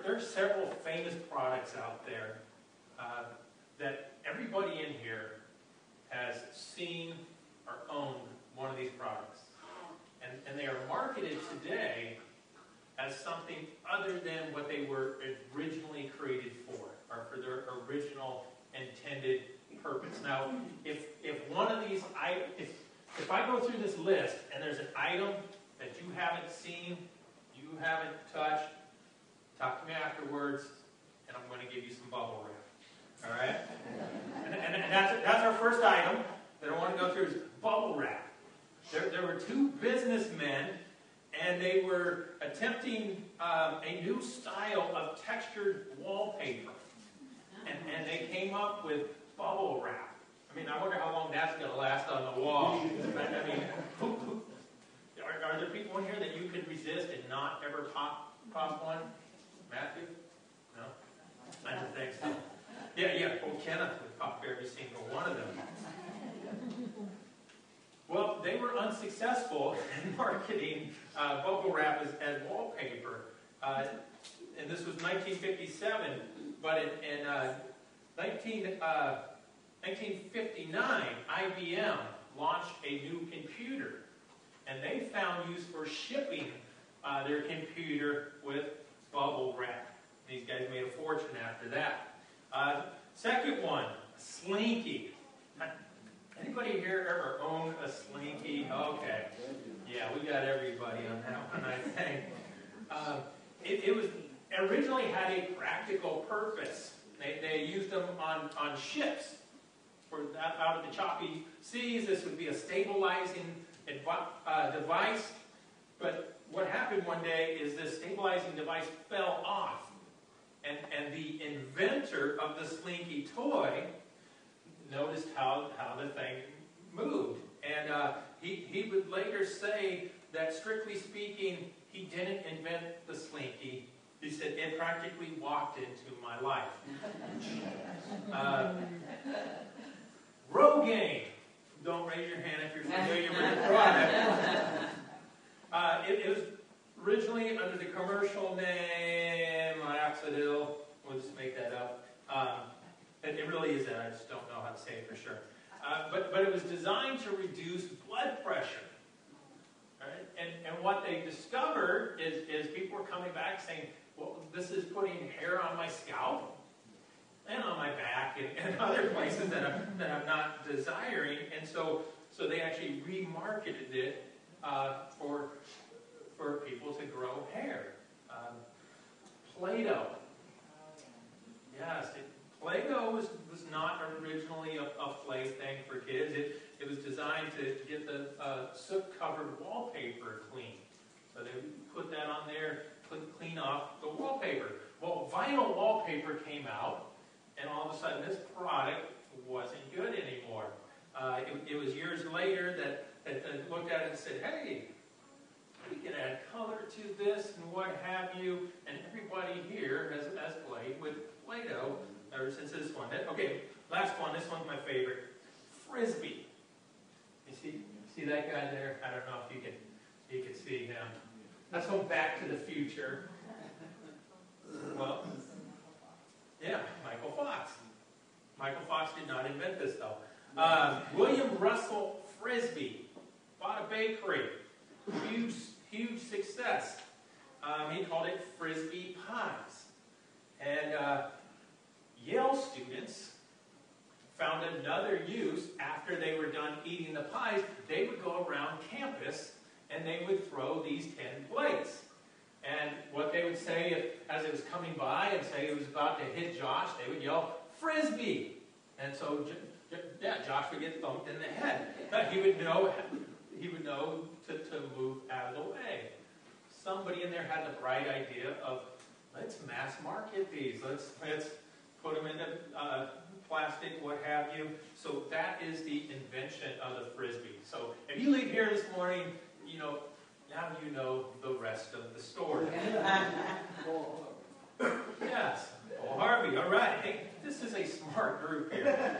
are several famous products out there that everybody in here has seen or owned one of these products. And they are marketed today as something other than what they were originally created for, or for their original intended purpose. Now, if one of these, if I go through this list and there's an item that you haven't seen, you haven't touched, talk to me afterwards, and I'm going to give you some bubble wrap. All right? And that's our first item that I want to go through is bubble wrap. There were two businessmen, and they were attempting a new style of textured wallpaper. And they came up with bubble wrap. I mean, I wonder how long that's going to last on the wall. I mean, are there people in here that you could resist and not ever pop one? Matthew? No? I don't think so. Yeah. Well, Kenneth would pop every single one of them. Well, they were unsuccessful in marketing bubble wrap as wallpaper. And this was 1957, but in 1959, IBM launched a new computer. And they found use for shipping their computer with bubble wrap. These guys made a fortune after that. Second one, Slinky. Anybody here ever owned a Slinky? Okay. Yeah, we got everybody on that one, I think. It was originally had a practical purpose. They used them on ships. For out of the choppy seas, this would be a stabilizing device. But what happened one day is this stabilizing device fell off. And the inventor of the Slinky toy noticed how the thing moved. And he would later say that, strictly speaking, he didn't invent the Slinky. He said, it practically walked into my life. Rogaine. Don't raise your hand if you're familiar with the product. It was originally under the commercial name Minoxidil. We'll just make that up. It really is that. I just don't know how to say it for sure. But it was designed to reduce blood pressure. Right? And what they discovered is people were coming back saying, well, this is putting hair on my scalp and on my back and other places that I'm not desiring. And so they actually remarketed it for people to grow hair. Play-Doh. Yes, Play-Doh was not originally a play thing for kids. It was designed to get the soot-covered wallpaper clean. So they put that on there, clean off the wallpaper. Well, vinyl wallpaper came out, and all of a sudden this product wasn't good anymore. It was years later that looked at it and said, hey, we can add color to this and what have you. And everybody here has played with Play-Doh ever since this one. Okay, last one. This one's my favorite. Frisbee. You see that guy there? I don't know if you can see him. Let's go Back to the Future. Well, yeah, Michael Fox. Michael Fox did not invent this, though. William Russell Frisbee bought a bakery. Huge success. He called it Frisbee Pies. And Yale students found another use after they were done eating the pies. They would go around campus and they would throw these 10 plates. And what they would say as it was coming by and say it was about to hit Josh, they would yell, Frisbee! And so, Josh would get thumped in the head. But he would know to move out of the way. Somebody in there had the bright idea of, let's mass market these. Let's put them into plastic, what have you. So that is the invention of the Frisbee. So if you leave here this morning, now you know the rest of the story. Yes. Oh, Harvey, all right. Hey, this is a smart group here.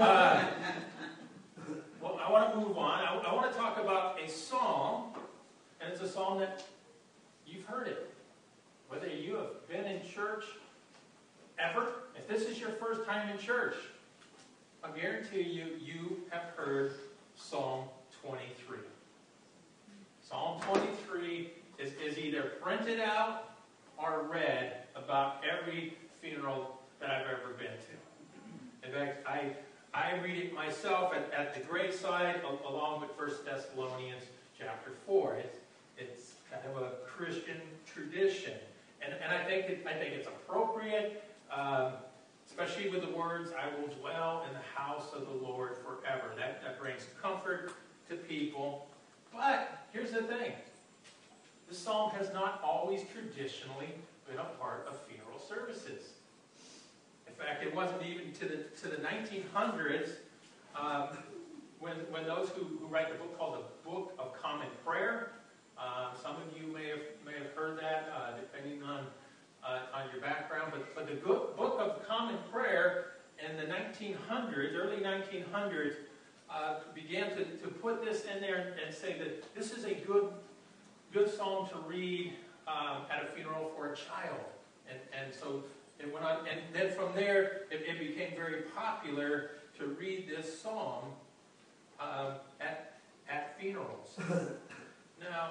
Well, I want to move on. I want to talk about a song, and it's a song that you've heard it. Whether you have been in church if this is your first time in church, I guarantee you have heard Psalm 23. Psalm 23 is either printed out or read about every funeral that I've ever been to. In fact, I read it myself at the graveside along with 1 Thessalonians chapter 4. It's kind of a Christian tradition. And I think it's appropriate, especially with the words, I will dwell in the house of the Lord forever. That brings comfort to people. But here's the thing. This psalm has not always traditionally been a part of funeral services. In fact, it wasn't even to the 1900s when those who write the book called the Book of Common Prayer. Some of you may have heard that, depending on your background. But the Book of Common Prayer in the 1900s, early 1900s, began to put this in there and say that this is a good psalm to read at a funeral for a child. And so it went on, and then from there it became very popular to read this psalm at funerals. Now,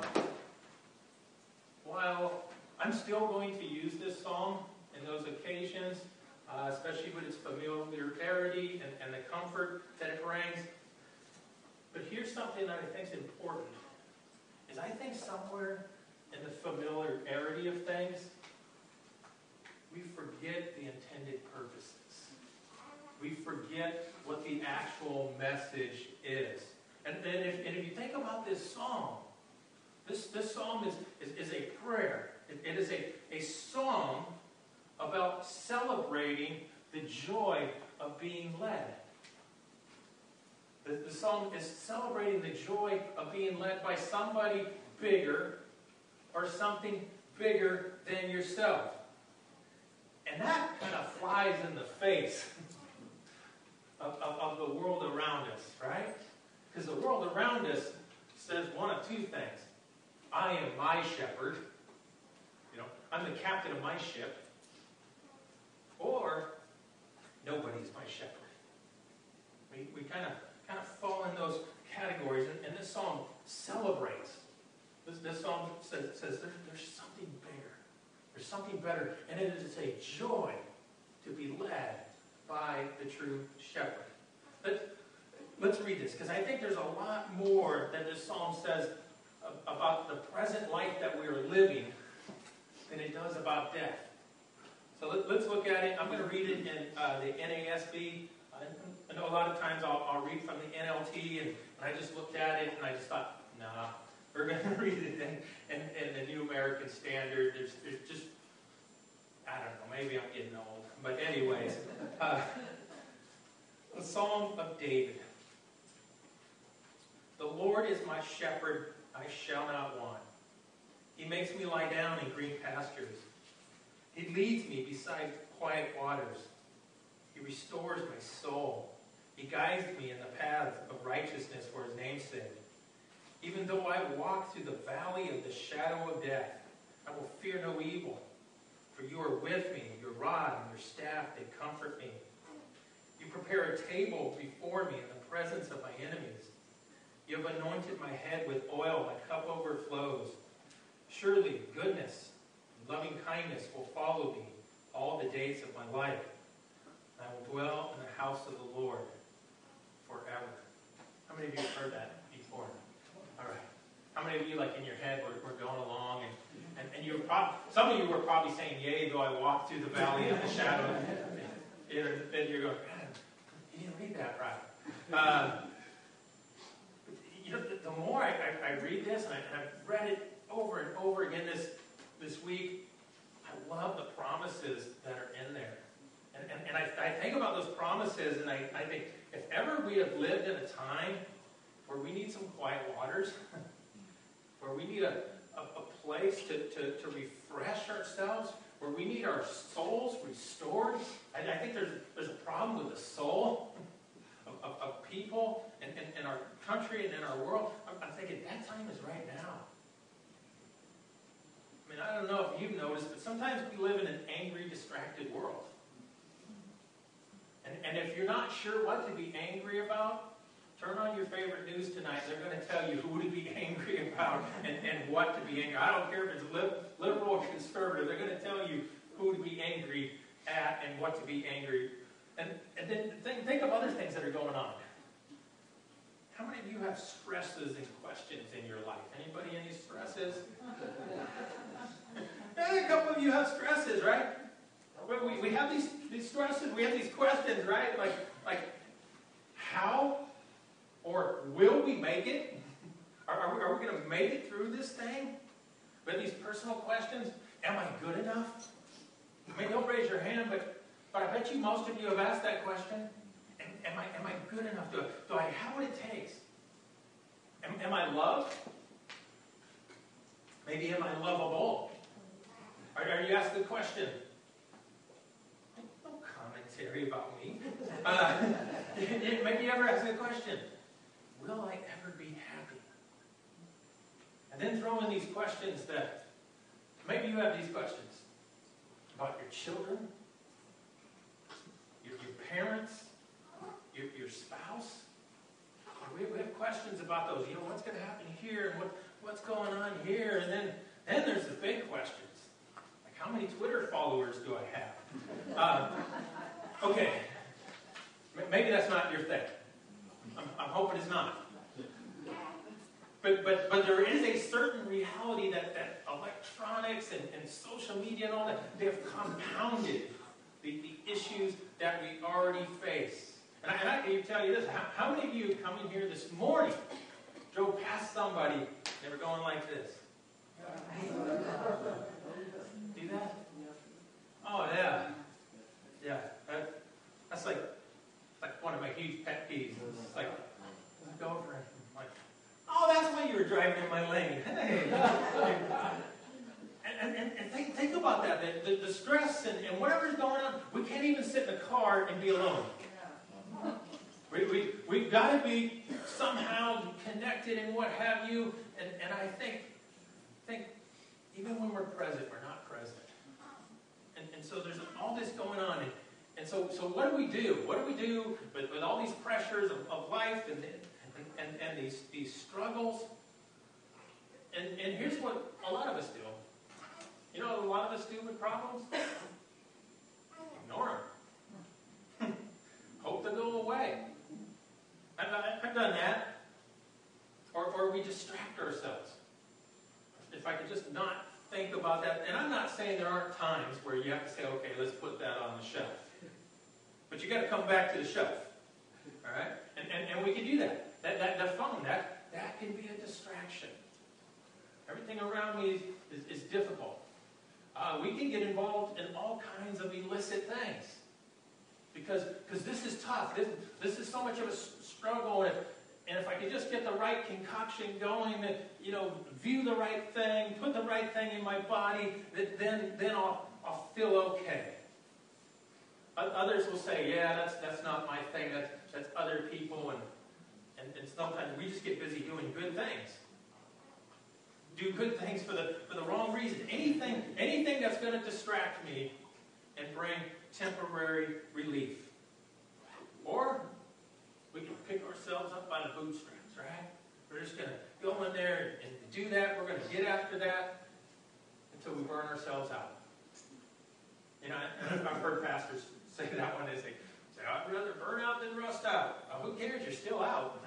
while I'm still going to use this psalm in those occasions, especially with its familiarity and the comfort that it brings, but here's something that I think is important, is I think somewhere in the familiarity of things, we forget the intended purposes. We forget what the actual message is. And if you think about this psalm, this psalm is a prayer. It is a song about celebrating the joy of being led. The psalm is celebrating the joy of being led by somebody bigger or something bigger than yourself. And that kind of flies in the face of the world around us, right? Because the world around us says one of two things. I am my shepherd. I'm the captain of my ship. Or nobody's my shepherd. We kind of fall in those categories, and this psalm celebrates. This psalm says there's something bigger. There's something better, and it is a joy to be led by the true shepherd. Let's read this, because I think there's a lot more that this psalm says about the present life that we are living than it does about death. So let's look at it. I'm going to read it in the NASB. I know a lot of times I'll read from the NLT, and I just looked at it and I just thought, nah, we're going to read it in the New American Standard. There's just, I don't know, maybe I'm getting old. But anyways, the Psalm of David. The Lord is my shepherd, I shall not want. He makes me lie down in green pastures. He leads me beside quiet waters. He restores my soul. He guides me in the paths of righteousness for his name's sake. Even though I walk through the valley of the shadow of death, I will fear no evil. For you are with me, your rod and your staff, they comfort me. You prepare a table before me in the presence of my enemies. You have anointed my head with oil, my cup overflows. Surely goodness and loving kindness will follow me all the days of my life. I will dwell in the house of the Lord forever. How many of you have heard that before? All right. How many of you, like in your head, were going along and you were some of you were probably saying, yea, though I walk through the valley of the shadow. And you're going, man, you didn't read that right. The more I read this, and I've read it over and over again this week, I love the promises that are in there. And I think about those promises, and I think, if ever we have lived in a time where we need some quiet waters, where we need a place to refresh ourselves, where we need our souls restored, I think there's a problem with the soul of people in our country and in our world. I'm thinking that time is right now. I mean, I don't know if you've noticed, but sometimes we live in an angry, distracted world. And if you're not sure what to be angry about, turn on your favorite news tonight. They're going to tell you who to be angry about and what to be angry. I don't care if it's liberal or conservative. They're going to tell you who to be angry at and what to be angry. And then think of other things that are going on. How many of you have stresses and questions in your life? Anybody any stresses? A couple of you have stresses, right? We have these stresses. We have these questions, right? Like how or will we make it? Are we going to make it through this thing? We have these personal questions. Am I good enough? I mean, don't raise your hand, but I bet you most of you have asked that question. Am I good enough? Do I have what it takes? Am I loved? Maybe am I lovable? Are you asked the question? No commentary about me. Maybe you ever ask the question, will I ever be happy? And then throw in these questions that, maybe you have these questions about your children, your parents, your spouse. We have questions about those. You know, what's going to happen here and what's going on here? And then there's the big questions. Like, how many Twitter followers do I have? Okay. Maybe that's not your thing. I'm hoping it's not. But there is a certain reality that electronics and social media and all that, they have compounded the issues that we already face. And I can tell you this, how many of you coming here this morning drove past somebody, they were going like this? Do that? Oh, yeah. Yeah. That's like one of my huge pet peeves. It's like, go over it. Like, oh, that's why you were driving in my lane. Hey. And think about that. The stress and whatever's going on, we can't even sit in a car and be alone. We've got to be somehow connected and what have you. And I think even when we're present, we're not present. And so there's all this going on. And so what do we do? What do we do with all these pressures of life and these struggles? And here's what a lot of us do. You know what a lot of us do with problems? Ignore them. Hope they'll go away. I've done that. Or we distract ourselves. If I could just not think about that. And I'm not saying there aren't times where you have to say, okay, let's put that on the shelf. But you got to come back to the shelf. All right? And we can do that. The phone, that can be a distraction. Everything around me is difficult. We can get involved in all kinds of illicit things. Because this is tough. This is so much of a struggle. And if I could just get the right concoction going, view the right thing, put the right thing in my body, then I'll feel okay. Others will say, yeah, that's not my thing. That's other people. And sometimes we just get busy doing good things. Do good things for the wrong reason. Anything that's going to distract me and bring temporary relief. Or we can pick ourselves up by the bootstraps, right? We're just going to go in there and do that. We're going to get after that until we burn ourselves out. I've heard pastors say that when they say, I'd rather burn out than rust out. Who cares? You're still out.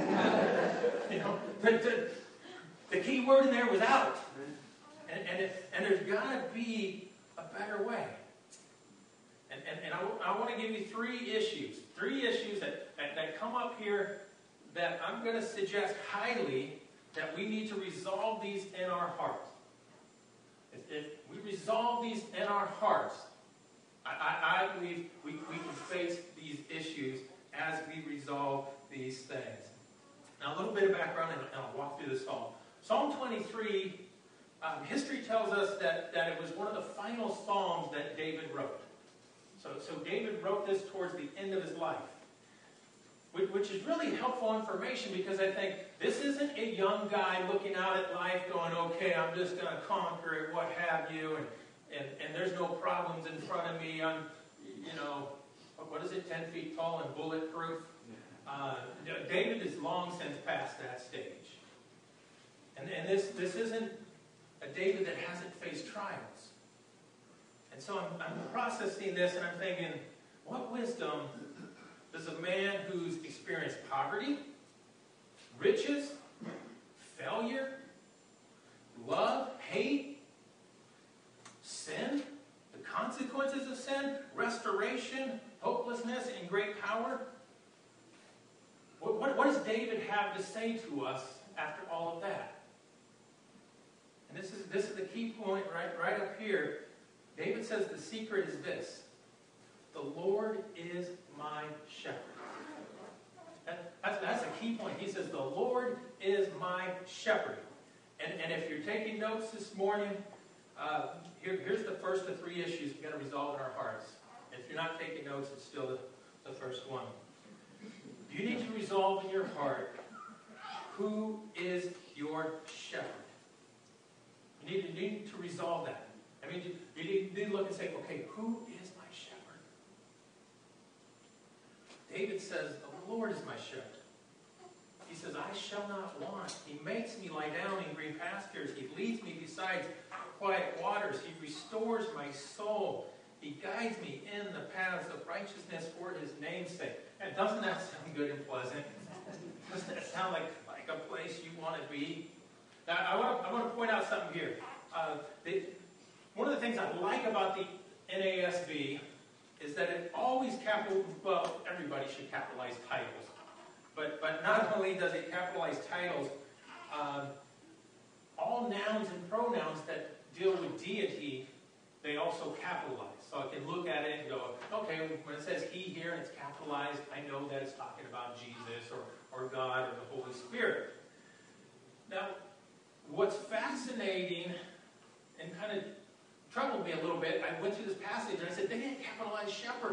The key word in there was out. And there's got to be a better way. And I want to give you three issues that come up here that I'm going to suggest highly that we need to resolve these in our hearts. If we resolve these in our hearts, I believe we can face these issues as we resolve these things. Now, a little bit of background, and I'll walk through this psalm. Psalm 23, history tells us that it was one of the final psalms that David wrote. So David wrote this towards the end of his life, which is really helpful information because I think this isn't a young guy looking out at life going, okay, I'm just going to conquer it, what have you, and there's no problems in front of me. I'm, what is it, 10 feet tall and bulletproof? David is long since past that stage. And this isn't a David that hasn't faced trials. And so I'm processing this and I'm thinking, what wisdom does a man who's experienced poverty, riches, failure, love, hate, sin, the consequences of sin, restoration, hopelessness, and great power, what does David have to say to us after all of that? And this is the key point right up here. David says the secret is this: the Lord is my shepherd. That's a key point. He says, the Lord is my shepherd. And if you're taking notes this morning, here's the first of 3 issues we've got to resolve in our hearts. If you're not taking notes, it's still the first one. You need to resolve in your heart, who is your shepherd? You need to resolve that. I mean, you need to look and say, okay, who is my shepherd? David says, the Lord is my shepherd. He says, I shall not want. He makes me lie down in green pastures. He leads me beside quiet waters. He restores my soul. He guides me in the paths of righteousness for his name's sake. And doesn't that sound good and pleasant? Doesn't that sound like a place you want to be? Now, I want to point out something here. One of the things I like about the NASB is that it always everybody should capitalize titles. But not only does it capitalize titles, all nouns and pronouns that deal with deity, they also capitalize. So I can look at it and go, okay, when it says he here and it's capitalized, I know that it's talking about Jesus or God or the Holy Spirit. Now, what's fascinating and kind of troubled me a little bit, I went through this passage and I said, they didn't capitalize shepherd.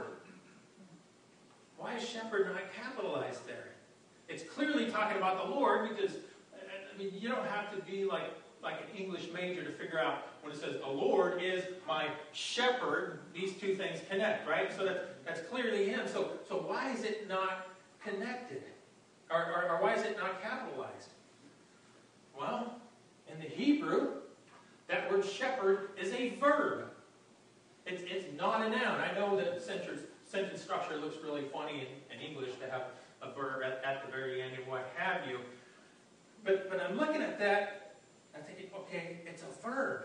Why is shepherd not capitalized there? It's clearly talking about the Lord, because, I mean, you don't have to be like an English major to figure out when it says, the Lord is my shepherd, these two things connect, right? So that's clearly him. So why is it not connected? Or why is it not capitalized? Well, in the Hebrew, that word shepherd is a verb. It's not a noun. I know that sentence structure looks really funny in English to have a verb at the very end and what have you. But I'm looking at that, I'm thinking, okay, it's a verb.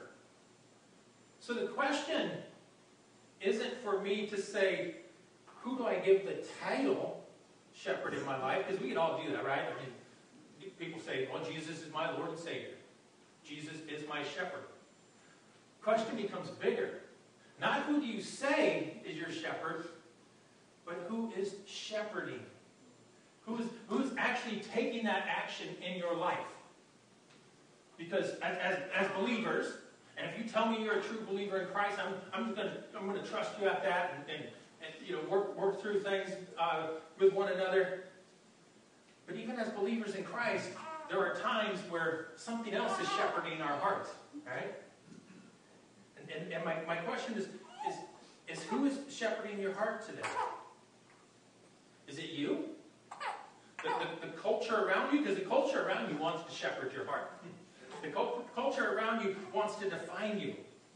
So the question isn't for me to say, who do I give the title shepherd in my life? Because we can all do that, right? I mean, people say, well, Jesus is my Lord and Savior. Jesus is my shepherd. Question becomes bigger. Not who do you say is your shepherd, but who is shepherding? Who's actually taking that action in your life? Because as believers, and if you tell me you're a true believer in Christ, I'm going to trust you at that and work through things with one another. But even as believers in Christ, there are times where something else is shepherding our hearts, right? And my question is who is shepherding your heart today? Is it you? The culture around you? Because the culture around you wants to shepherd your heart. The culture around you wants to define you.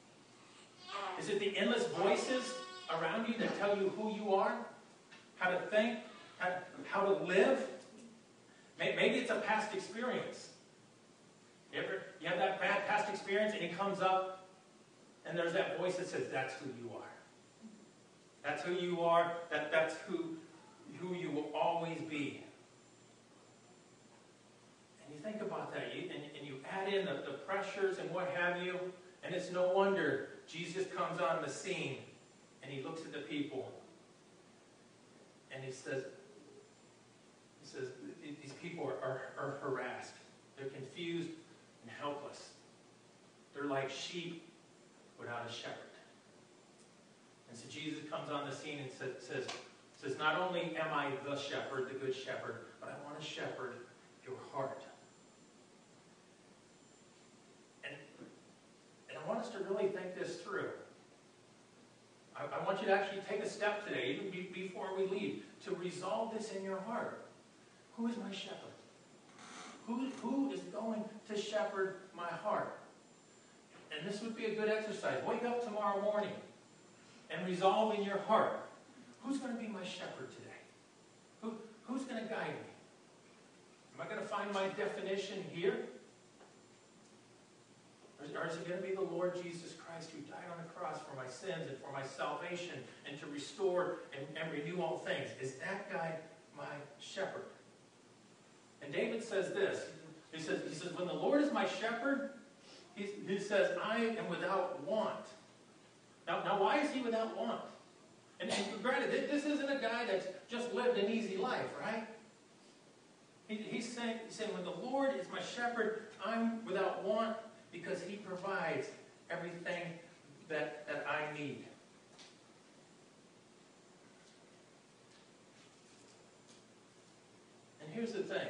Is it the endless voices around you that tell you who you are? How to think? How to live? Maybe it's a past experience. You have that bad past experience and it comes up and there's that voice that says, that's who you are. That's who you are. That's who you will always be. And you think about that, and you add in the pressures and what have you, and it's no wonder Jesus comes on the scene and he looks at the people and he says, these people are harassed. They're confused and helpless. They're like sheep without a shepherd. And so Jesus comes on the scene and says, not only am I the shepherd, the good shepherd, but I want to shepherd your heart. And I want us to really think this through. I want you to actually take a step today, even before we leave, to resolve this in your heart. Who is my shepherd? Who is going to shepherd my heart? And this would be a good exercise. Wake up tomorrow morning and resolve in your heart, who's going to be my shepherd today? Who's going to guide me? Am I going to find my definition here? Or is it going to be the Lord Jesus Christ who died on the cross for my sins and for my salvation and to restore and renew all things? Is that guy my shepherd? And David says this. He says, when the Lord is my shepherd, he says, I am without want. Now why is he without want? And granted, this isn't a guy that's just lived an easy life, right? He's saying, when the Lord is my shepherd, I'm without want because he provides everything that I need. And here's the thing.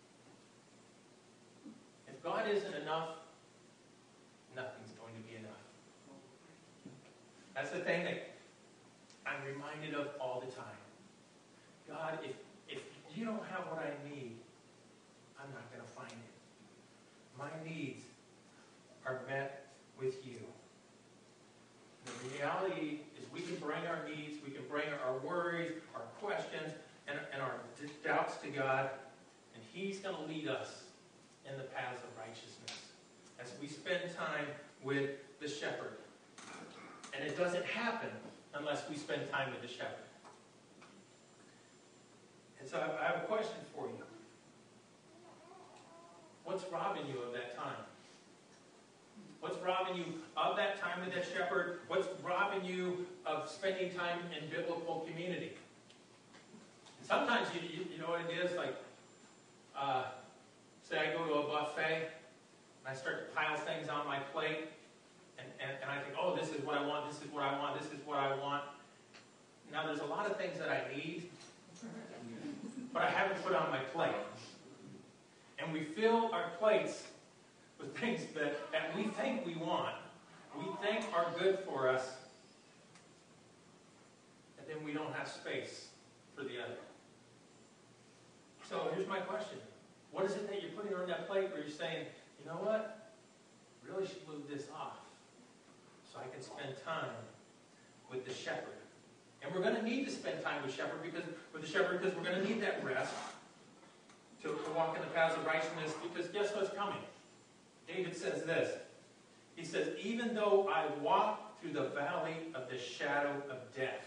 If God isn't enough, nothing's going to be enough. That's the thing that I'm reminded of all the time. God, if you don't have what I need, I'm not going to find it. My needs are met with you. The reality is we can bring our needs, we can bring our worries, our questions, and our doubts to God, and he's going to lead us in the paths of righteousness as we spend time with the shepherd. And it doesn't happen unless we spend time with the shepherd. And so I have a question for you. What's robbing you of that time? What's robbing you of that time with that shepherd? What's robbing you of spending time in biblical community? And sometimes you know what it is? Like, say I go to a buffet, and I start to pile things on my plate, and I think, oh, this is what I want, this is what I want, this is what I want. Now, there's a lot of things that I need, but I haven't put on my plate. And we fill our plates with things that we think we want, we think are good for us, and then we don't have space for the other. So here's my question. What is it that you're putting on that plate where you're saying, you know what? I really should move this off so I can spend time with the shepherd. And we're going to need to spend time with the shepherd because we're going to need that rest to walk in the paths of righteousness, because guess what's coming? David says this. He says, even though I walk through the valley of the shadow of death.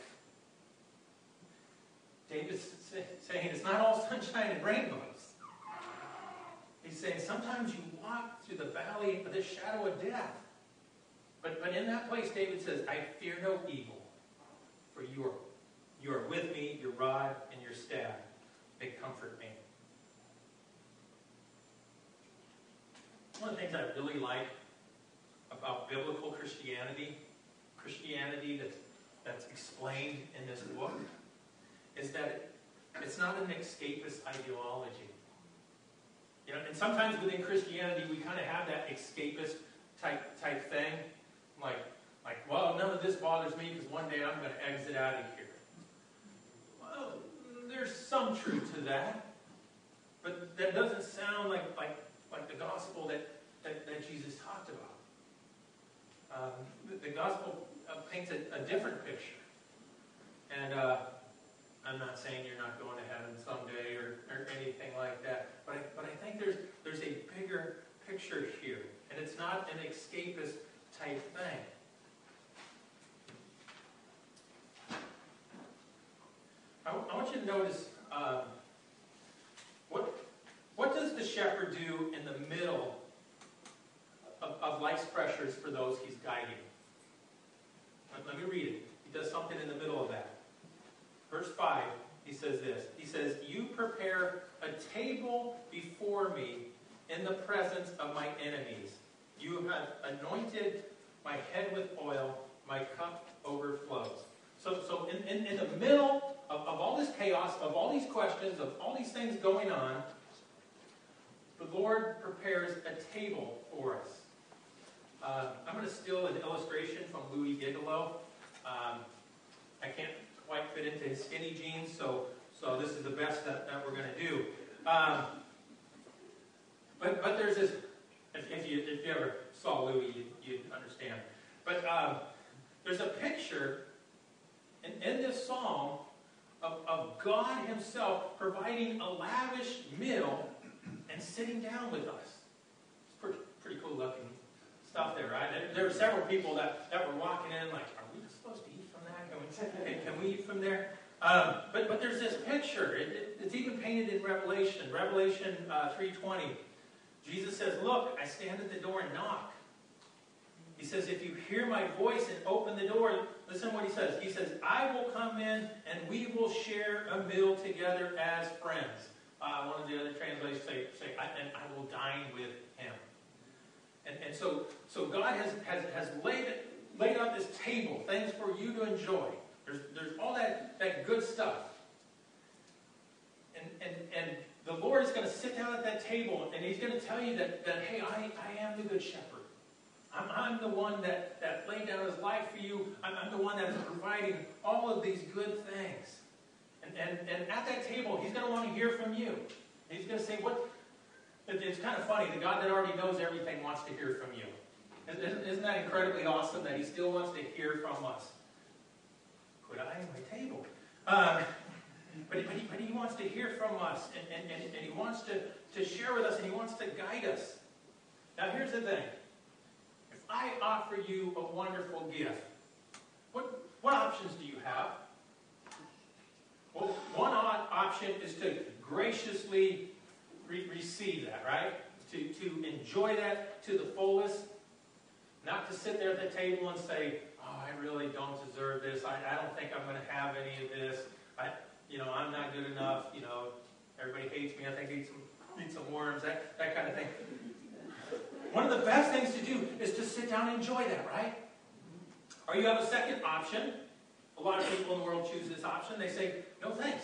David's saying it's not all sunshine and rainbows. He's saying sometimes you walk through the valley of the shadow of death. But in that place, David says, I fear no evil, for you are with me, your rod and your staff, they comfort me. One of the things I really like about biblical Christianity that's explained in this book, is that it's not an escapist ideology. You know, and sometimes within Christianity we kind of have that escapist type thing, like, well, none of this bothers me because one day I'm going to exit out of here. Well, there's some truth to that, but that doesn't sound like the gospel that Jesus talked about. The gospel paints a different picture. And I'm not saying you're not going to heaven someday or anything like that, but I think there's a bigger picture here, and it's not an escapist type thing. I want you to notice what does the shepherd do in the middle of life's pressures for those he's guiding? Let me read it. He does something in the middle of that. Verse 5, he says this. He says, you prepare a table before me in the presence of my enemies. You have anointed my head with oil, my cup overflows. So in the middle of all this chaos, of all these questions, of all these things going on, the Lord prepares a table for us. I'm going to steal an illustration from Louis Gigolo. I can't quite fit into his skinny jeans, so this is the best that we're going to do. But there's this, if you ever saw Louis, you'd understand. But there's a picture in this psalm of God himself providing a lavish meal and sitting down with us. It's pretty cool looking stuff there, right? There were several people that were walking in like, are we supposed to eat from that? Can we eat from there? But there's this picture. It's even painted in Revelation. Revelation 3:20. Jesus says, look, I stand at the door and knock. He says, if you hear my voice and open the door, listen to what he says. He says, I will come in and we will share a meal together as friends. One of the other translations say and I will dine with him. And so God has laid out this table, things for you to enjoy. There's all that good stuff. And the Lord is going to sit down at that table and he's going to tell you that hey, I am the good shepherd. I'm the one that laid down his life for you. I'm the one that's providing all of these good things. And at that table, he's going to want to hear from you. He's going to say, it's kind of funny, the God that already knows everything wants to hear from you. Isn't that incredibly awesome that he still wants to hear from us? Quit eyeing my table. But he wants to hear from us, and he wants to share with us, and he wants to guide us. Now here's the thing. If I offer you a wonderful gift, what options do you have? Well, one option is to graciously receive that, right? To enjoy that to the fullest. Not to sit there at the table and say, oh, I really don't deserve this. I don't think I'm going to have any of this. I'm not good enough. Everybody hates me. I think I need some worms, that kind of thing. One of the best things to do is to sit down and enjoy that, right? Or you have a second option. A lot of people in the world choose this option. They say, no thanks.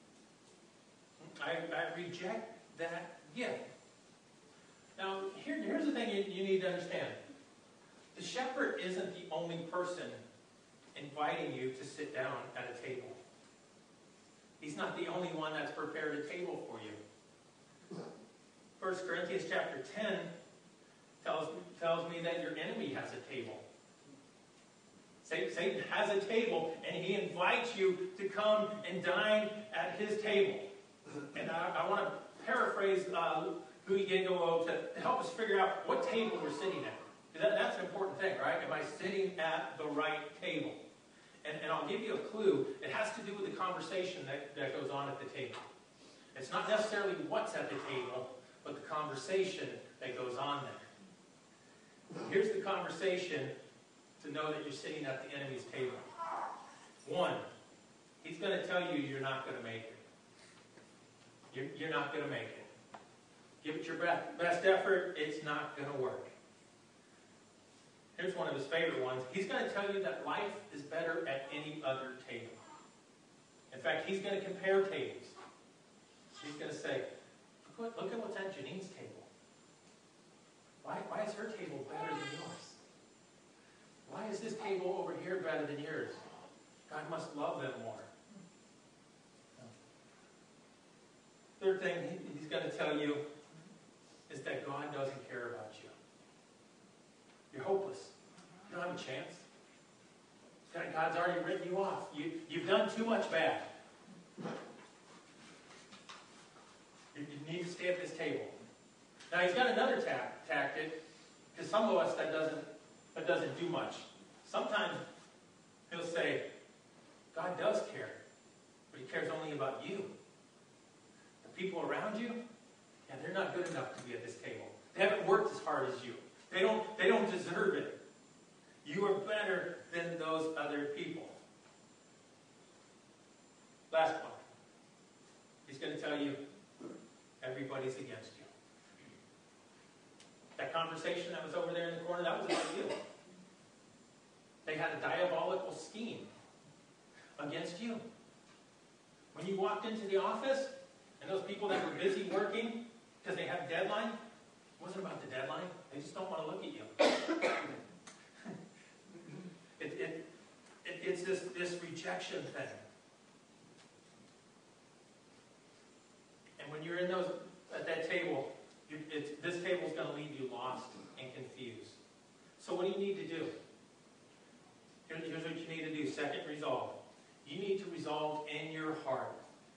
I reject that gift. Now, here's the thing you need to understand. The shepherd isn't the only person inviting you to sit down at a table. He's not the only one that's prepared a table for you. 1 Corinthians chapter 10 tells me that your enemy has a table. Satan has a table, and he invites you to come and dine at his table. And I want to paraphrase Louis Gengolo to help us figure out what table we're sitting at. Because that's an important thing, right? Am I sitting at the right table? And I'll give you a clue. It has to do with the conversation that goes on at the table. It's not necessarily what's at the table, but the conversation that goes on there. Here's the conversation to know that you're sitting at the enemy's table. 1, he's going to tell you you're not going to make it. You're not going to make it. Give it your best effort. It's not going to work. Here's one of his favorite ones. He's going to tell you that life is better at any other table. In fact, he's going to compare tables. He's going to say, look at what's at Janine's table. Why is her table better than yours? Why is this table over here better than yours? God must love them more. Third thing he's going to tell you is that God doesn't care about you. You're hopeless. You don't have a chance. God's already written you off. You've done too much bad. You need to stay at this table. Now he's got another tactic, because some of us that doesn't do much. Sometimes he'll say, God does care, but he cares only about you. The people around you, they're not good enough to be at this table. They haven't worked as hard as you. They don't deserve it. You are better than those other people. Last one. He's going to tell you, everybody's against you. That conversation that was over there in the corner, that was about you. They had a diabolical scheme against you. When you walked into the office, and those people that were busy working because they had a deadline, it wasn't about the deadline. They just don't want to look at you. it's this rejection thing. And when you're in at that table, this table is going to leave you lost and confused. So what do you need to do? Here's what you need to do. Second resolve. You need to resolve in your heart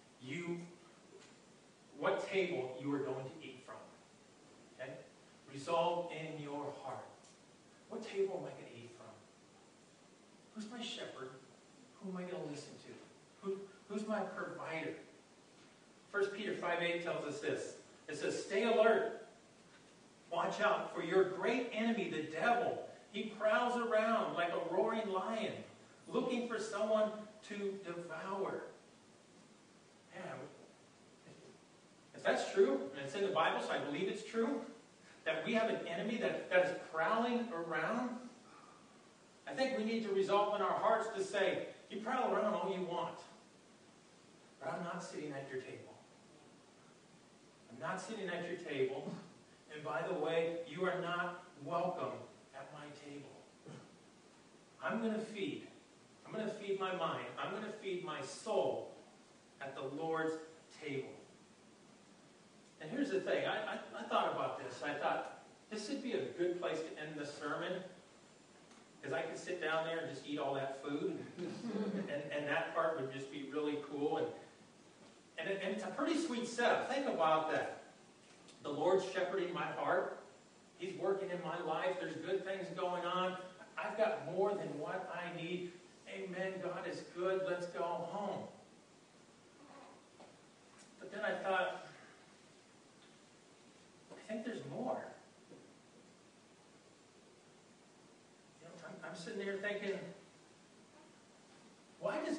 what table you are going to eat from. Okay? Resolve in your heart. What table am I going to eat from? Who's my shepherd? Who am I going to listen to? Who's my provider? 1 Peter 5:8 tells us this. It says, stay alert. Watch out for your great enemy, the devil. He prowls around like a roaring lion, looking for someone to devour. Yeah, if that's true, and it's in the Bible, so I believe it's true, that we have an enemy that is prowling around, I think we need to resolve in our hearts to say, you prowl around all you want, but I'm not sitting at your table. I'm not sitting at your table, and by the way, you are not welcome at my table. I'm going to feed my mind. I'm going to feed my soul at the Lord's table. And here's the thing. I thought about this. I thought, this would be a good place to end the sermon, because I could sit down there and just eat all that food, and that part would just be really cool. And it's a pretty sweet setup. Think about that. The Lord's shepherding my heart. He's working in my life. There's good things going on. I've got more than what I need. Amen. God is good. Let's go home. But then I thought, I think there's more. You know, I'm sitting there thinking, why does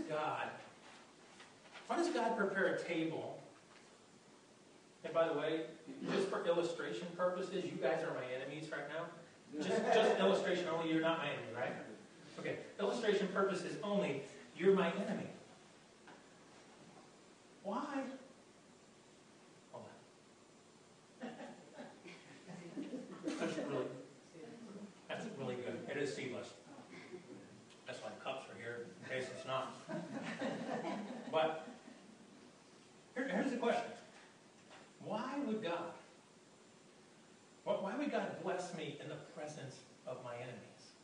God prepare a table? And by the way, just for illustration purposes, you guys are my enemies right now. Just illustration only, you're not my enemy, right? Okay, illustration purposes only, you're my enemy. Why? Hold on. That's really good. It is seedless. That's why cups are here, in case it's not. But, here's the question. Why would God bless me in the presence of my enemies?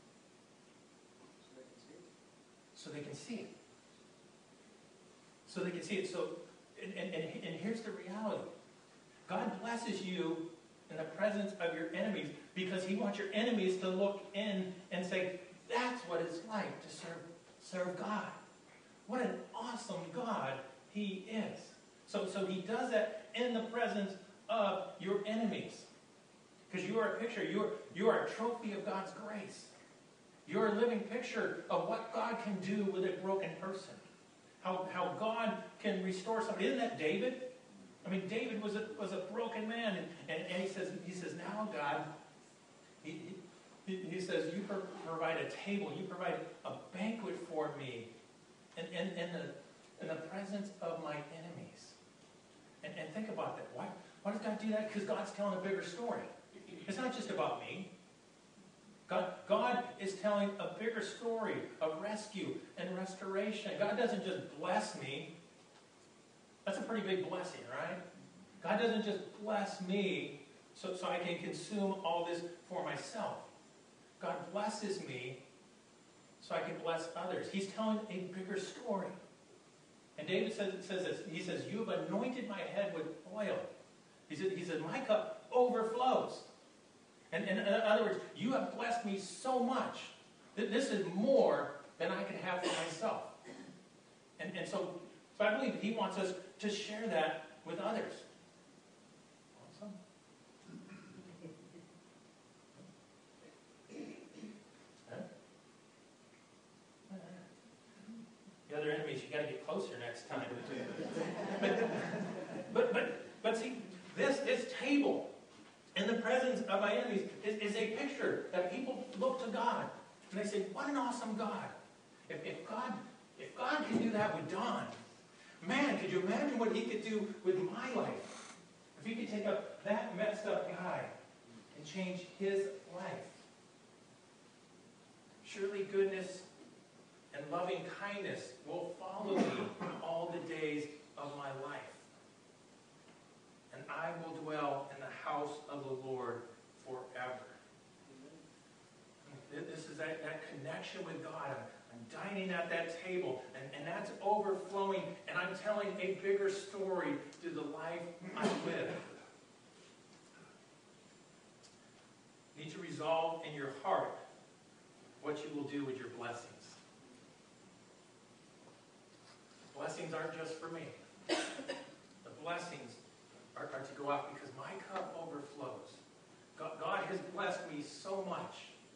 So they can see it. So they can see it. So, and here's the reality. God blesses you in the presence of your enemies because He wants your enemies to look in and say, that's what it's like to serve God. What an awesome God He is. So He does that in the presence of your enemies. Because you are a picture, you are a trophy of God's grace. You're a living picture of what God can do with a broken person. How God can restore somebody. Isn't that David? I mean, David was a broken man. And he says, now God, he says, you provide a table, you provide a banquet for me in the presence of my enemies. And think about that. Why does God do that? Because God's telling a bigger story. It's not just about me. God is telling a bigger story of rescue and restoration. God doesn't just bless me. That's a pretty big blessing, right? God doesn't just bless me so I can consume all this for myself. God blesses me so I can bless others. He's telling a bigger story. And David says this. He says, you have anointed my head with oil. He said, my cup overflows. And in other words, you have blessed me so much that this is more than I can have for myself. And so I believe He wants us to share that with others. Awesome. The other enemies, you got to get closer next time. But see, this table in the presence of my enemies is a picture that people look to God and they say, what an awesome God. If God can do that with Don, man, could you imagine what He could do with my life? If He could take up that messed up guy and change his life. Surely goodness and loving kindness will follow me all the days of my life. And I will dwell in the house of the Lord forever. This is that connection with God. I'm dining at that table, and that's overflowing, and I'm telling a bigger story through the life I live. You need to resolve in your heart what you will do with your blessings. Blessings aren't just for me. The blessings are to go out because my cup overflows. God has blessed me so much.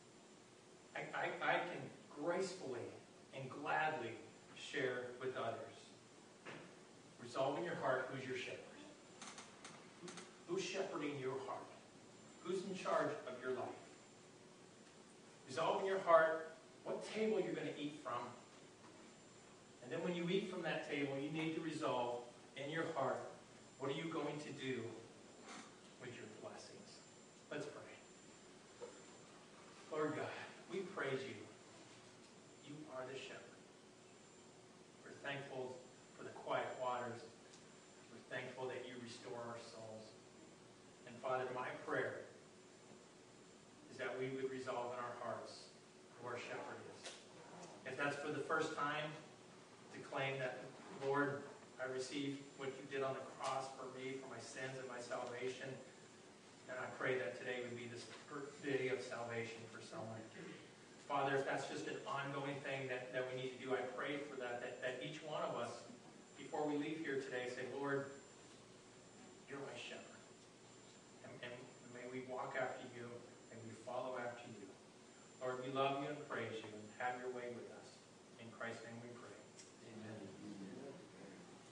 I can gracefully and gladly share with others. Resolve in your heart who's your shepherd. Who's shepherding your heart? Who's in charge of your life? Resolve in your heart what table you're going to eat from. And then when you eat from that table, you need to resolve in your heart, what are you going to do with your blessings? Let's pray. Lord God, we praise you. You are the shepherd. We're thankful for the quiet waters. We're thankful that you restore our souls. And Father, my prayer is that we would resolve in our hearts who our shepherd is. If that's for the first time, to claim that, Lord, I received what you did on the cross for me, for my sins and my salvation. And I pray that today would be this day of salvation for someone. Father, if that's just an ongoing thing that we need to do, I pray for that each one of us, before we leave here today, say, Lord, you're my shepherd. And may we walk after you, and we follow after you. Lord, we love you and